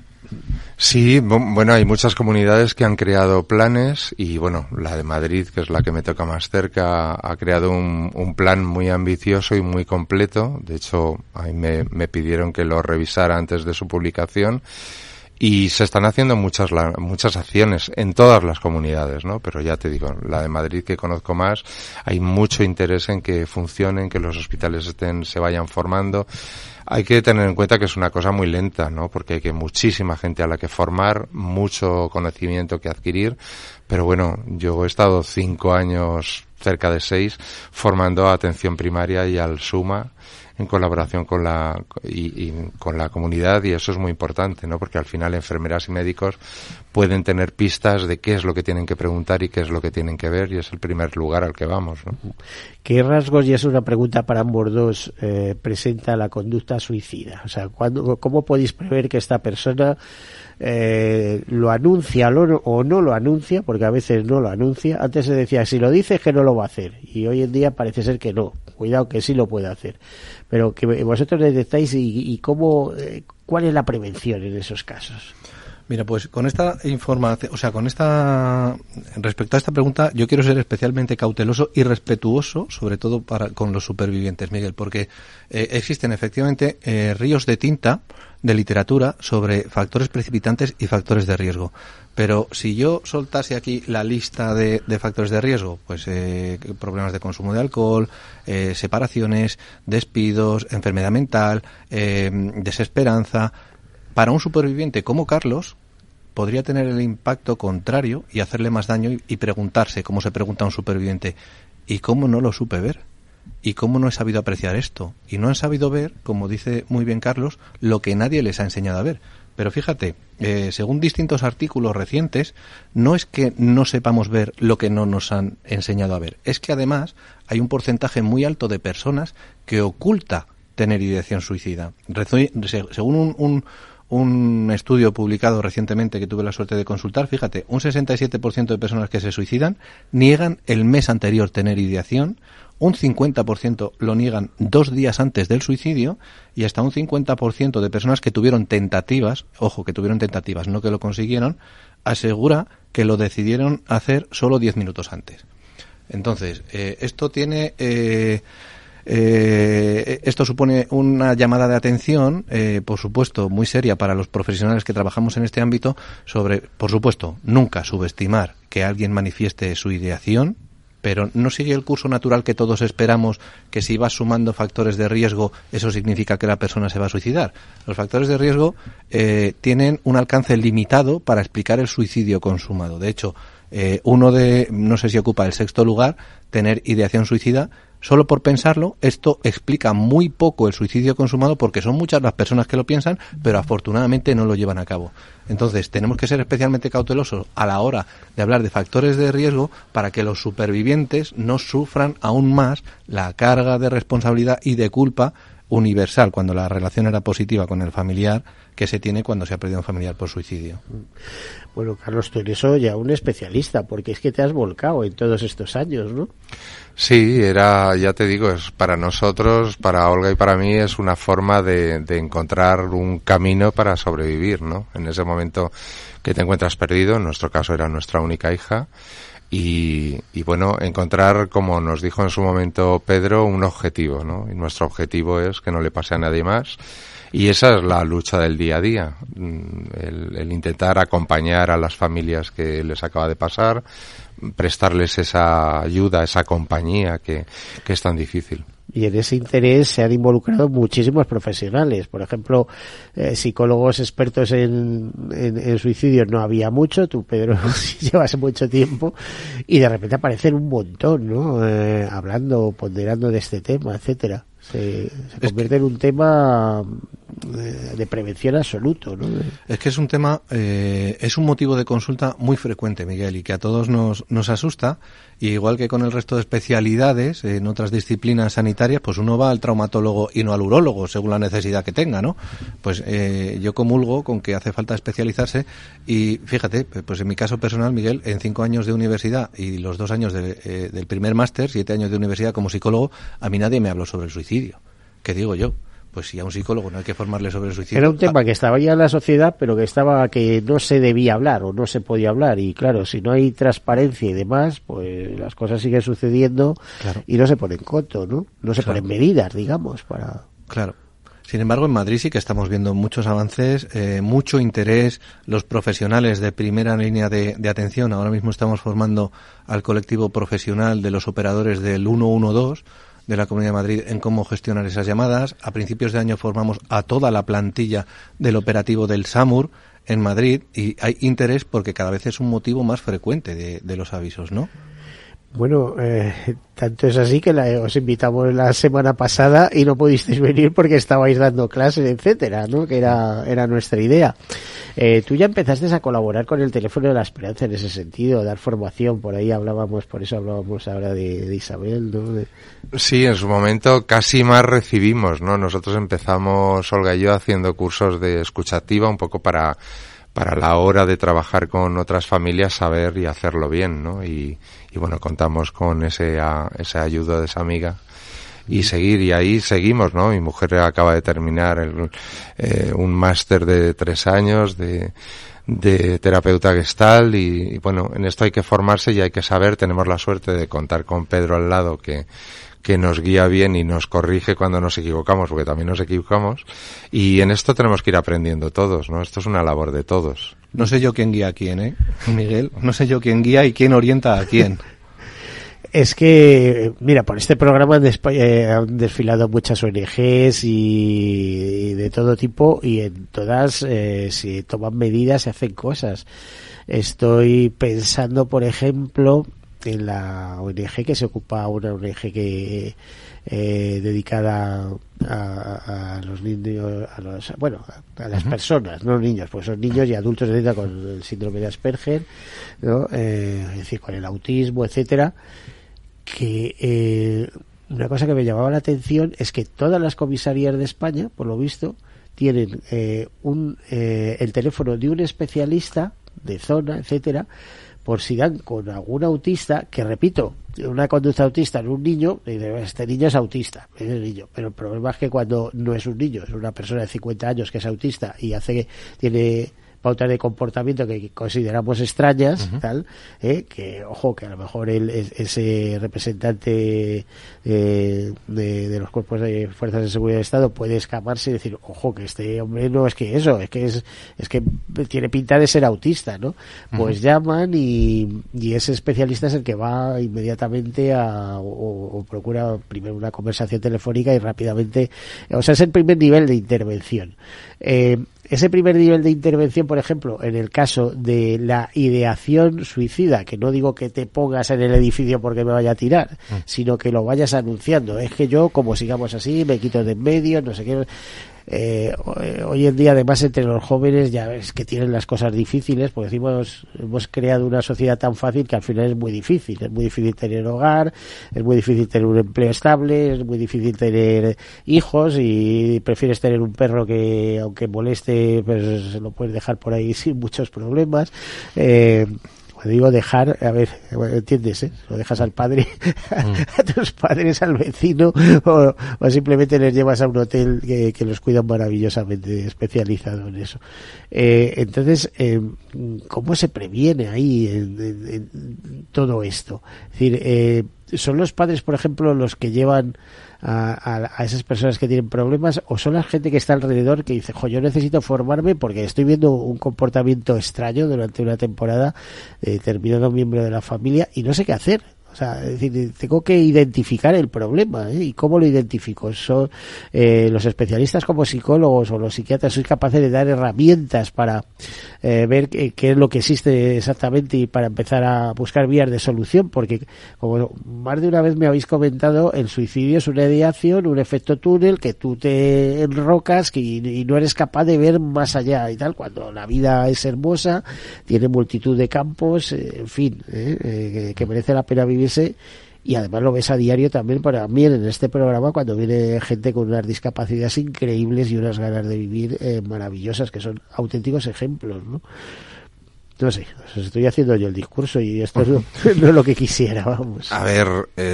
Sí, bueno, hay muchas comunidades que han creado planes y, la de Madrid, que es la que me toca más cerca, ha creado un plan muy ambicioso y muy completo. De hecho, ahí me pidieron que lo revisara antes de su publicación y se están haciendo muchas acciones en todas las comunidades, ¿no? Pero ya te digo, la de Madrid, que conozco más, hay mucho interés en que funcionen, que los hospitales se vayan formando. Hay que tener en cuenta que es una cosa muy lenta, ¿no? Porque hay muchísima gente a la que formar, mucho conocimiento que adquirir, pero yo he estado 5 años, cerca de 6, formando a atención primaria y al SUMA en colaboración con la comunidad, y eso es muy importante, ¿no? Porque al final enfermeras y médicos pueden tener pistas de qué es lo que tienen que preguntar y qué es lo que tienen que ver, y es el primer lugar al que vamos, ¿no? ¿Qué rasgos, y es una pregunta para ambos dos, presenta la conducta suicida? O sea, ¿cómo podéis prever que esta persona lo anuncia o no lo anuncia? Porque a veces no lo anuncia. Antes se decía, si lo dice, que no lo va a hacer, y hoy en día parece ser que no. Cuidado, que sí lo puede hacer. Pero que vosotros detectáis y cómo, ¿cuál es la prevención en esos casos? Mira, pues con esta información, respecto a esta pregunta, yo quiero ser especialmente cauteloso y respetuoso, sobre todo con los supervivientes, Miguel, porque existen efectivamente ríos de tinta de literatura sobre factores precipitantes y factores de riesgo. Pero si yo soltase aquí la lista de factores de riesgo, pues problemas de consumo de alcohol, separaciones, despidos, enfermedad mental, desesperanza, para un superviviente como Carlos, podría tener el impacto contrario y hacerle más daño y preguntarse, como se pregunta un superviviente, ¿y cómo no lo supe ver? ¿Y cómo no he sabido apreciar esto? Y no han sabido ver, como dice muy bien Carlos, lo que nadie les ha enseñado a ver. Pero fíjate, según distintos artículos recientes, no es que no sepamos ver lo que no nos han enseñado a ver, es que además hay un porcentaje muy alto de personas que oculta tener ideación suicida. Según un estudio publicado recientemente que tuve la suerte de consultar, fíjate, un 67% de personas que se suicidan niegan el mes anterior tener ideación, un 50% lo niegan 2 días antes del suicidio y hasta un 50% de personas que tuvieron tentativas, ojo, que tuvieron tentativas, no que lo consiguieron, asegura que lo decidieron hacer solo 10 minutos antes. Entonces, esto tiene... esto supone una llamada de atención, por supuesto, muy seria para los profesionales que trabajamos en este ámbito sobre, por supuesto, nunca subestimar que alguien manifieste su ideación, pero no sigue el curso natural que todos esperamos, que si vas sumando factores de riesgo, eso significa que la persona se va a suicidar. Los factores de riesgo tienen un alcance limitado para explicar el suicidio consumado. De hecho, no sé si ocupa el 6º lugar, tener ideación suicida. Solo por pensarlo, esto explica muy poco el suicidio consumado porque son muchas las personas que lo piensan, pero afortunadamente no lo llevan a cabo. Entonces, tenemos que ser especialmente cautelosos a la hora de hablar de factores de riesgo para que los supervivientes no sufran aún más la carga de responsabilidad y de culpa universal, cuando la relación era positiva con el familiar, que se tiene cuando se ha perdido un familiar por suicidio. Bueno, Carlos, tú eres ya un especialista, porque es que te has volcado en todos estos años, ¿no? Sí, ya te digo, es para nosotros, para Olga y para mí, es una forma de encontrar un camino para sobrevivir, ¿no? En ese momento que te encuentras perdido, en nuestro caso era nuestra única hija, y bueno, encontrar, como nos dijo en su momento Pedro, un objetivo, ¿no? Y nuestro objetivo es que no le pase a nadie más. Y esa es la lucha del día a día, el intentar acompañar a las familias que les acaba de pasar, prestarles esa ayuda, esa compañía que es tan difícil. Y en ese interés se han involucrado muchísimos profesionales. Por ejemplo, psicólogos expertos en suicidios no había mucho. Tú, Pedro, llevas mucho tiempo. Y de repente aparecen un montón, ¿no? Hablando, ponderando de este tema, etcétera. Se convierte en un tema de prevención absoluto, ¿no? Es que es un tema, es un motivo de consulta muy frecuente, Miguel, y que a todos nos asusta. Y igual que con el resto de especialidades en otras disciplinas sanitarias, pues uno va al traumatólogo y no al urólogo, según la necesidad que tenga, ¿no? Pues yo comulgo con que hace falta especializarse. Y fíjate, pues en mi caso personal, Miguel, en 5 años de universidad y los 2 años del primer máster, 7 años de universidad como psicólogo, a mí nadie me habló sobre el suicidio. ¿Qué digo yo? Pues si a un psicólogo no hay que formarle sobre el suicidio... Era un tema que estaba ya en la sociedad, pero que no se debía hablar o no se podía hablar. Y claro, si no hay transparencia y demás, pues las cosas siguen sucediendo, claro, y no se ponen coto, ¿no? No se ponen medidas, digamos, para... Claro. Sin embargo, en Madrid sí que estamos viendo muchos avances, mucho interés, los profesionales de primera línea de atención. Ahora mismo estamos formando al colectivo profesional de los operadores del 112, de la Comunidad de Madrid, en cómo gestionar esas llamadas. A principios de año formamos a toda la plantilla del operativo del SAMUR en Madrid y hay interés porque cada vez es un motivo más frecuente de los avisos, ¿no? Bueno, tanto es así que os invitamos la semana pasada y no pudisteis venir porque estabais dando clases, etcétera, ¿no? Que era nuestra idea. Tú ya empezaste a colaborar con el Teléfono de la Esperanza en ese sentido, dar formación, por ahí por eso hablábamos ahora de Isabel, ¿no? Sí, en su momento casi más recibimos, ¿no? Nosotros empezamos, Olga y yo, haciendo cursos de escucha activa, un poco para la hora de trabajar con otras familias, saber y hacerlo bien, ¿no? Y bueno, contamos con esa ayuda de esa amiga y seguir, y ahí seguimos, ¿no? Mi mujer acaba de terminar un máster de 3 años de terapeuta Gestalt y bueno, en esto hay que formarse y hay que saber. Tenemos la suerte de contar con Pedro al lado que nos guía bien y nos corrige cuando nos equivocamos, porque también nos equivocamos, y en esto tenemos que ir aprendiendo todos, ¿no? Esto es una labor de todos. No sé yo quién guía a quién, Miguel. No sé yo quién guía y quién orienta a quién. Es que, mira, por este programa han desfilado muchas ONGs y de todo tipo, y en todas se toman medidas, se hacen cosas. Estoy pensando, por ejemplo, en la ONG que se ocupa, una ONG que dedicada a los niños, a las personas, no niños, pues son niños y adultos con el síndrome de Asperger, ¿no? Es decir, con el autismo, etcétera. Que una cosa que me llamaba la atención es que todas las comisarías de España, por lo visto, tienen el teléfono de un especialista de zona, etcétera, por si dan con algún autista, que repito, una conducta autista en un niño, este niño es autista, es el niño, pero el problema es que cuando no es un niño, es una persona de 50 años que es autista y tiene pautas de comportamiento que consideramos extrañas, tal, que ojo, que a lo mejor ese representante de los cuerpos de fuerzas de seguridad del Estado puede escaparse y decir, ojo, que este hombre no es que eso, es que tiene pinta de ser autista, ¿no? Pues llaman y ese especialista es el que va inmediatamente o procura primero una conversación telefónica y rápidamente, o sea, es el primer nivel de intervención. Ese primer nivel de intervención, por ejemplo, en el caso de la ideación suicida, que no digo que te pongas en el edificio porque me vaya a tirar, sino que lo vayas anunciando. Es que yo, como sigamos así, me quito de en medio, no sé qué. Hoy en día, además, entre los jóvenes ya ves que tienen las cosas difíciles, porque hemos creado una sociedad tan fácil que al final es muy difícil tener hogar, es muy difícil tener un empleo estable, es muy difícil tener hijos, y prefieres tener un perro que, aunque moleste, pues lo puedes dejar por ahí sin muchos problemas. Cuando digo dejar, a ver, entiendes, lo dejas al padre, a tus padres, al vecino, o simplemente les llevas a un hotel que los cuidan maravillosamente, especializado en eso. Entonces, ¿cómo se previene ahí en todo esto? Es decir, ¿son los padres, por ejemplo, los que llevan a esas personas que tienen problemas, o son la gente que está alrededor que dice, yo necesito formarme porque estoy viendo un comportamiento extraño durante una temporada de determinado miembro de la familia y no sé qué hacer? O sea, es decir, tengo que identificar el problema, ¿y cómo lo identifico? Son los especialistas como psicólogos o los psiquiatras, soy capaces de dar herramientas para ver qué es lo que existe exactamente y para empezar a buscar vías de solución, porque como más de una vez me habéis comentado, el suicidio es una ideación, un efecto túnel, que tú te enrocas y no eres capaz de ver más allá y tal, cuando la vida es hermosa, tiene multitud de campos, en fin, que merece la pena vivirse. Y además lo ves a diario también en este programa, cuando viene gente con unas discapacidades increíbles y unas ganas de vivir maravillosas, que son auténticos ejemplos, ¿no? No sé, os estoy haciendo yo el discurso y esto no es lo que quisiera, vamos. A ver,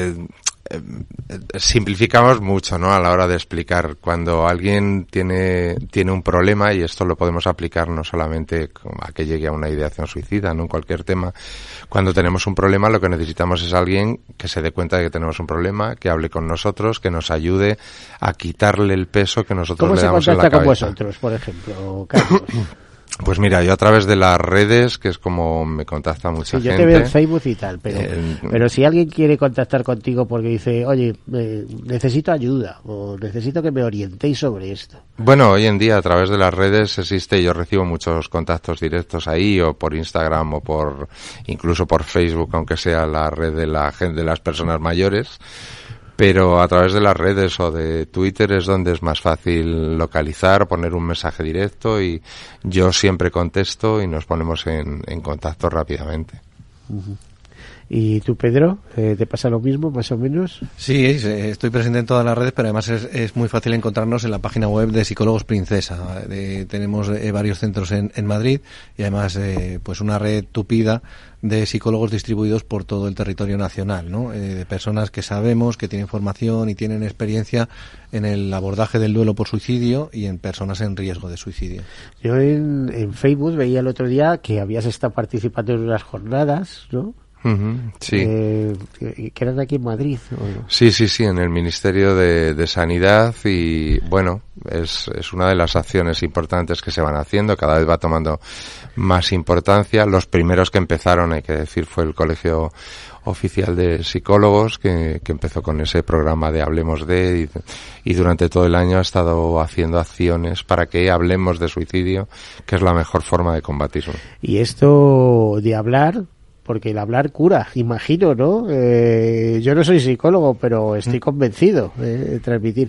simplificamos mucho, ¿no?, a la hora de explicar. Cuando alguien tiene un problema, y esto lo podemos aplicar no solamente a que llegue a una ideación suicida, ¿no?, en cualquier tema. Cuando tenemos un problema, lo que necesitamos es alguien que se dé cuenta de que tenemos un problema, que hable con nosotros, que nos ayude a quitarle el peso que nosotros le damos en la cabeza. ¿Cómo se contacta con vosotros, por ejemplo, Carlos? Pues mira, yo a través de las redes, que es como me contacta mucha gente. Yo te veo en Facebook y tal, pero si alguien quiere contactar contigo porque dice, oye, necesito ayuda o necesito que me orientéis sobre esto. Bueno, hoy en día a través de las redes yo recibo muchos contactos directos ahí, o por Instagram, o incluso por Facebook, aunque sea la red de la gente, de las personas mayores. Pero a través de las redes o de Twitter es donde es más fácil localizar, poner un mensaje directo, y yo siempre contesto y nos ponemos en contacto rápidamente. Uh-huh. ¿Y tú, Pedro, te pasa lo mismo, más o menos? Sí, estoy presente en todas las redes, pero además es muy fácil encontrarnos en la página web de Psicólogos Princesa. Tenemos varios centros en Madrid, y además pues una red tupida de psicólogos distribuidos por todo el territorio nacional, ¿no? De personas que sabemos que tienen formación y tienen experiencia en el abordaje del duelo por suicidio y en personas en riesgo de suicidio. Yo en Facebook veía el otro día que habías estado participando en unas jornadas, ¿no?, Sí. Que eran aquí en Madrid. ¿O no? Sí, en el Ministerio de Sanidad, y bueno, es una de las acciones importantes que se van haciendo, cada vez va tomando más importancia. Los primeros que empezaron, hay que decir, fue el Colegio Oficial de Psicólogos, que empezó con ese programa de Hablemos de, y durante todo el año ha estado haciendo acciones para que hablemos de suicidio, que es la mejor forma de combatirlo. Y esto de hablar, porque el hablar cura, imagino, ¿no? Yo no soy psicólogo, pero estoy convencido de transmitir.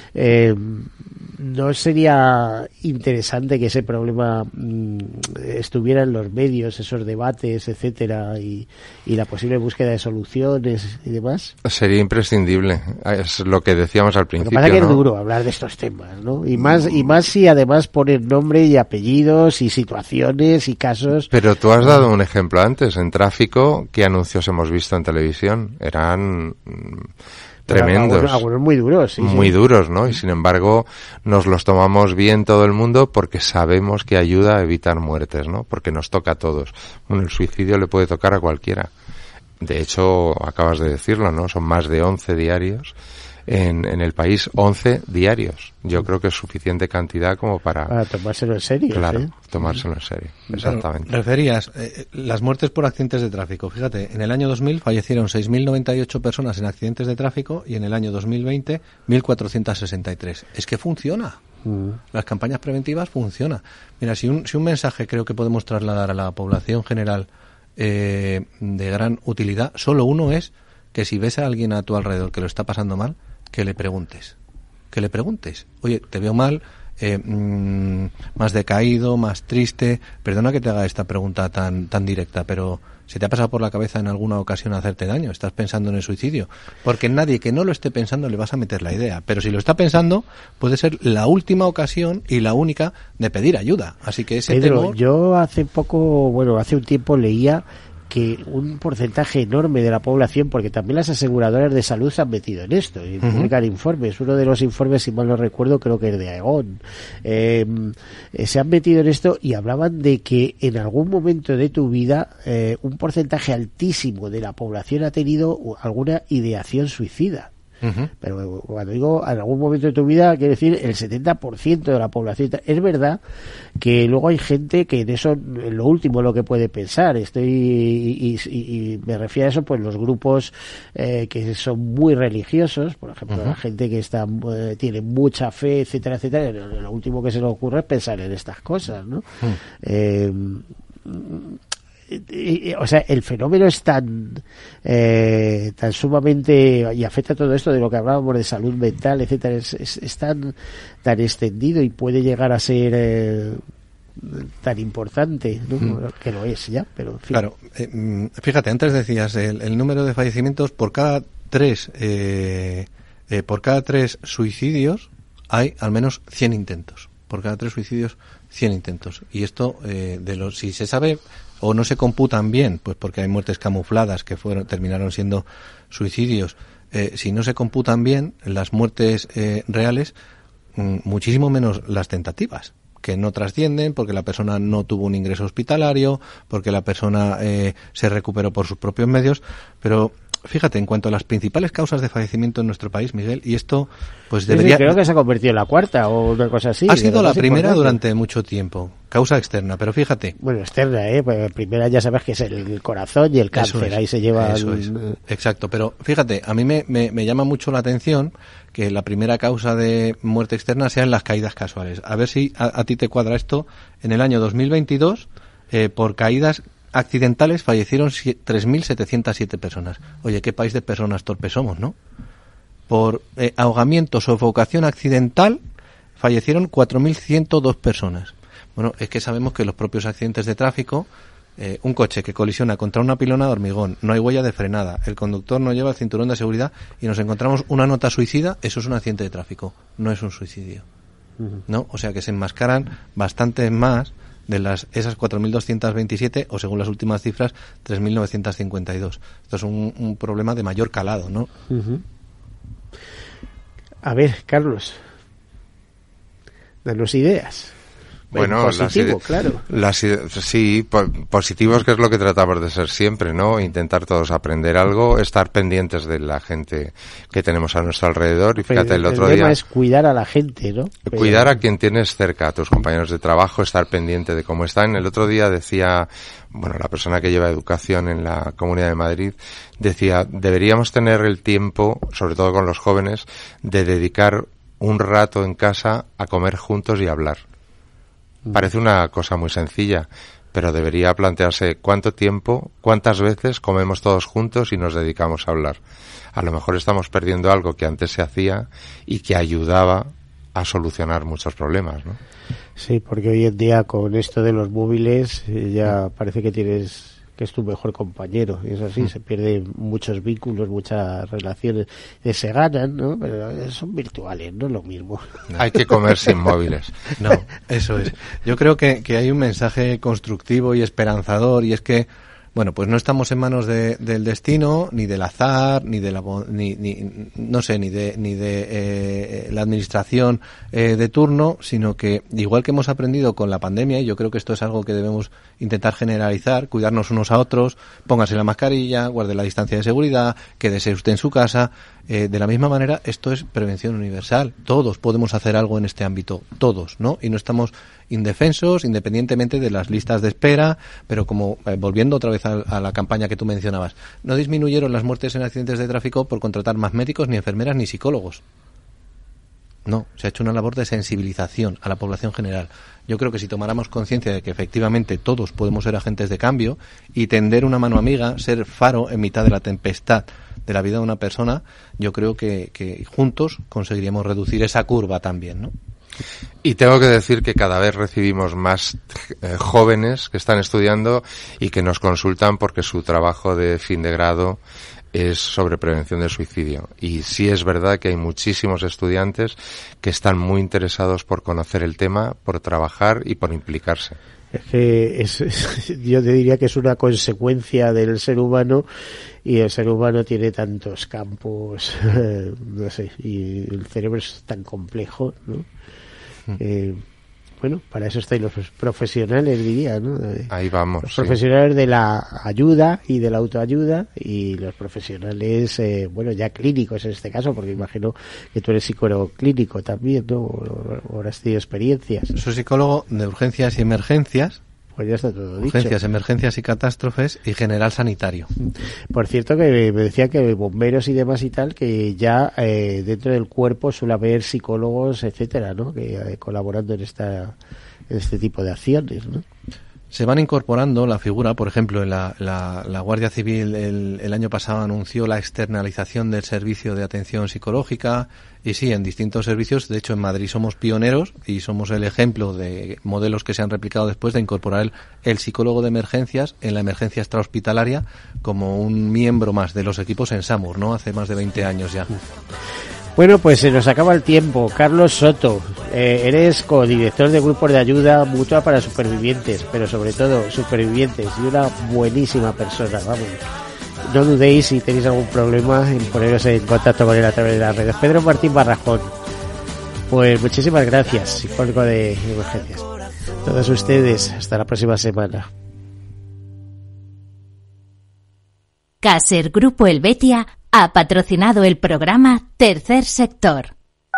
¿No sería interesante que ese problema estuviera en los medios, esos debates, etcétera, y la posible búsqueda de soluciones y demás? Sería imprescindible, es lo que decíamos al principio. Lo que pasa es que ¿no? es duro hablar de estos temas, ¿no? Y más si además ponen nombre y apellidos y situaciones y casos. Pero tú has dado un ejemplo antes, en tráfico, ¿qué anuncios hemos visto en televisión? Eran tremendos. Algunos muy duros, sí. Muy duros, ¿no? Y sin embargo, nos los tomamos bien todo el mundo porque sabemos que ayuda a evitar muertes, ¿no? Porque nos toca a todos. Bueno, el suicidio le puede tocar a cualquiera. De hecho, acabas de decirlo, ¿no? Son más de 11 diarios. En el país, 11 diarios. Yo creo que es suficiente cantidad como para tomárselo en serio. Claro, tomárselo en serio. Exactamente. Claro, referías las muertes por accidentes de tráfico. Fíjate, en el año 2000 fallecieron 6.098 personas en accidentes de tráfico y en el año 2020 1.463. Es que funciona. Las campañas preventivas funcionan. Mira, si un mensaje creo que podemos trasladar a la población general de gran utilidad, solo uno es que si ves a alguien a tu alrededor que lo está pasando mal, que le preguntes. Oye, te veo mal, más decaído, más triste. Perdona que te haga esta pregunta tan directa, pero ¿se te ha pasado por la cabeza en alguna ocasión hacerte daño? ¿Estás pensando en el suicidio? Porque nadie que no lo esté pensando le vas a meter la idea. Pero si lo está pensando, puede ser la última ocasión y la única de pedir ayuda. Así que ese Pedro, temor... yo hace un tiempo leía que un porcentaje enorme de la población, porque también las aseguradoras de salud se han metido en esto y publican informes. Uno de los informes, si mal no recuerdo, creo que es de Aegon. Se han metido en esto y hablaban de que en algún momento de tu vida un porcentaje altísimo de la población ha tenido alguna ideación suicida. Pero cuando digo en algún momento de tu vida, quiere decir el 70% de la población. Es verdad que luego hay gente que en eso, en lo último, es lo que puede pensar. Y me refiero a eso, pues los grupos que son muy religiosos, por ejemplo, la gente que tiene mucha fe, etcétera, etcétera. Lo último que se le ocurre es pensar en estas cosas, ¿no? O sea, el fenómeno es tan sumamente, y afecta todo esto de lo que hablábamos de salud mental, etcétera, es tan extendido y puede llegar a ser tan importante, ¿no? Que lo es ya, pero en fin. Claro, fíjate, antes decías el número de fallecimientos por cada tres suicidios hay al menos 100 intentos. Por cada 3 suicidios, 100 intentos. Y esto, si se sabe o no se computan bien, pues porque hay muertes camufladas que terminaron siendo suicidios, si no se computan bien las muertes reales, muchísimo menos las tentativas, que no trascienden porque la persona no tuvo un ingreso hospitalario, porque la persona se recuperó por sus propios medios, pero fíjate, en cuanto a las principales causas de fallecimiento en nuestro país, Miguel, y esto pues debería... Creo que se ha convertido en la cuarta o una cosa así. Ha sido la primera durante mucho tiempo, causa externa, pero fíjate... Bueno, externa, pues primera ya sabes que es el corazón y el cáncer, ahí se lleva... Exacto, pero fíjate, a mí me llama mucho la atención que la primera causa de muerte externa sean las caídas casuales. A ver si a ti te cuadra esto. En el año 2022, por caídas accidentales fallecieron 3.707 personas. Oye, qué país de personas torpes somos, ¿no? Por ahogamiento, sofocación accidental fallecieron 4.102 personas. Bueno, es que sabemos que los propios accidentes de tráfico, un coche que colisiona contra una pilona de hormigón, no hay huella de frenada, el conductor no lleva el cinturón de seguridad y nos encontramos una nota suicida, eso es un accidente de tráfico, no es un suicidio, ¿no? O sea que se enmascaran bastante más de esas 4.227 o, según las últimas cifras, 3.952. Esto es un problema de mayor calado, ¿no? A ver, Carlos, danos ideas. Bueno, positivo, claro. Sí, positivos, que es lo que tratamos de ser siempre, ¿no? Intentar todos aprender algo, estar pendientes de la gente que tenemos a nuestro alrededor. Y fíjate, el otro día... El tema es cuidar a la gente, ¿no? Cuidar a quien tienes cerca, a tus compañeros de trabajo, estar pendiente de cómo están. El otro día decía, bueno, la persona que lleva educación en la Comunidad de Madrid, decía, deberíamos tener el tiempo, sobre todo con los jóvenes, de dedicar un rato en casa a comer juntos y hablar. Parece una cosa muy sencilla, pero debería plantearse cuánto tiempo, cuántas veces comemos todos juntos y nos dedicamos a hablar. A lo mejor estamos perdiendo algo que antes se hacía y que ayudaba a solucionar muchos problemas, ¿no? Sí, porque hoy en día con esto de los móviles ya parece que es tu mejor compañero, y es así, se pierden muchos vínculos, muchas relaciones, se ganan, ¿no? Pero son virtuales, no es lo mismo. Hay que comer sin móviles. No, eso es. Yo creo que hay un mensaje constructivo y esperanzador, y es que, bueno, pues no estamos en manos del destino, ni del azar, ni de la la administración de turno, sino que igual que hemos aprendido con la pandemia, y yo creo que esto es algo que debemos intentar generalizar, cuidarnos unos a otros, póngase la mascarilla, guarde la distancia de seguridad, quédese usted en su casa. De la misma manera, esto es prevención universal. Todos podemos hacer algo en este ámbito, todos, ¿no? Y no estamos indefensos, independientemente de las listas de espera, pero como, volviendo otra vez a la campaña que tú mencionabas, no disminuyeron las muertes en accidentes de tráfico por contratar más médicos, ni enfermeras, ni psicólogos. No, se ha hecho una labor de sensibilización a la población general. Yo creo que si tomáramos conciencia de que efectivamente todos podemos ser agentes de cambio y tender una mano amiga, ser faro en mitad de la tempestad de la vida de una persona, yo creo que juntos conseguiríamos reducir esa curva también, ¿no? Y tengo que decir que cada vez recibimos más jóvenes que están estudiando y que nos consultan porque su trabajo de fin de grado es sobre prevención del suicidio. Y sí es verdad que hay muchísimos estudiantes que están muy interesados por conocer el tema, por trabajar y por implicarse. Es que yo te diría que es una consecuencia del ser humano, y el ser humano tiene tantos campos, no sé, y el cerebro es tan complejo, ¿no? Bueno, para eso estáis los profesionales, diría, ¿no? Ahí vamos. Los profesionales de la ayuda y de la autoayuda, y los profesionales, bueno, ya clínicos en este caso, porque imagino que tú eres psicólogo clínico también, ¿no? O has tenido experiencias. Soy psicólogo de urgencias y emergencias. Pues ya está todo dicho. Urgencias, emergencias y catástrofes, y general sanitario. Por cierto, que me decía que bomberos y demás y tal, que ya dentro del cuerpo suele haber psicólogos, etcétera, ¿no? Que colaborando en este tipo de acciones, ¿no? Se van incorporando la figura, por ejemplo, en la Guardia Civil el año pasado anunció la externalización del servicio de atención psicológica, y sí, en distintos servicios. De hecho, en Madrid somos pioneros y somos el ejemplo de modelos que se han replicado después, de incorporar el psicólogo de emergencias en la emergencia extrahospitalaria como un miembro más de los equipos en SAMUR, ¿no? Hace más de 20 años ya. Bueno, pues se nos acaba el tiempo. Carlos Soto, eres codirector de grupos de ayuda mutua para supervivientes, pero sobre todo supervivientes, y una buenísima persona, vamos. No dudéis, si tenéis algún problema, en poneros en contacto con él a través de las redes. Pedro Martín Barrajón, pues muchísimas gracias, psicólogo de emergencias. Todos ustedes, hasta la próxima semana. Caser Grupo Helvetia ha patrocinado el programa Tercer Sector.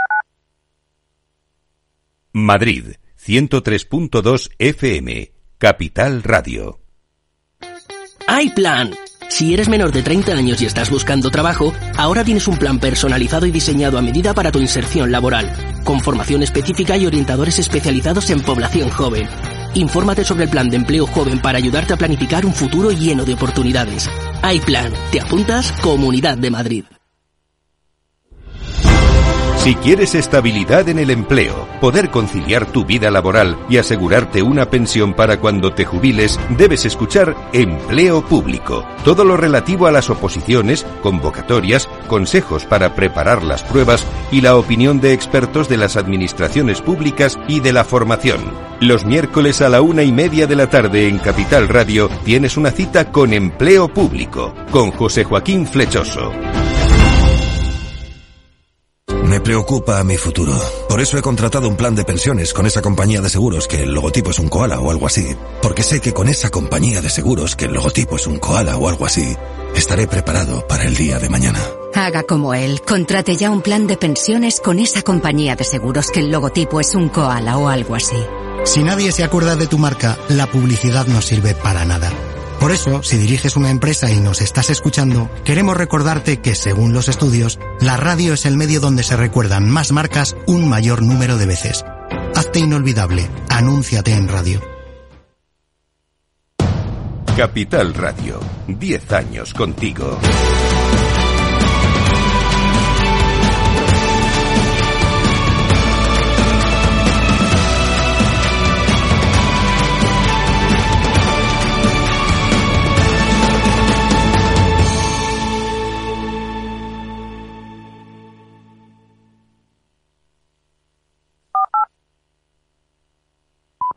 Madrid, 103.2 FM, Capital Radio. ¡Hay plan! Si eres menor de 30 años y estás buscando trabajo, ahora tienes un plan personalizado y diseñado a medida para tu inserción laboral, con formación específica y orientadores especializados en población joven. Infórmate sobre el plan de empleo joven para ayudarte a planificar un futuro lleno de oportunidades. Hay plan. ¿Te apuntas? Comunidad de Madrid. Si quieres estabilidad en el empleo, poder conciliar tu vida laboral y asegurarte una pensión para cuando te jubiles, debes escuchar Empleo Público. Todo lo relativo a las oposiciones, convocatorias, consejos para preparar las pruebas y la opinión de expertos de las administraciones públicas y de la formación. Los miércoles a la 1:30 de la tarde en Capital Radio tienes una cita con Empleo Público, con José Joaquín Flechoso. Me preocupa mi futuro. Por eso he contratado un plan de pensiones con esa compañía de seguros que el logotipo es un koala o algo así. Porque sé que con esa compañía de seguros que el logotipo es un koala o algo así, estaré preparado para el día de mañana. Haga como él. Contrate ya un plan de pensiones con esa compañía de seguros que el logotipo es un koala o algo así. Si nadie se acuerda de tu marca, la publicidad no sirve para nada. Por eso, si diriges una empresa y nos estás escuchando, queremos recordarte que, según los estudios, la radio es el medio donde se recuerdan más marcas un mayor número de veces. Hazte inolvidable. Anúnciate en radio. Capital Radio. 10 años contigo.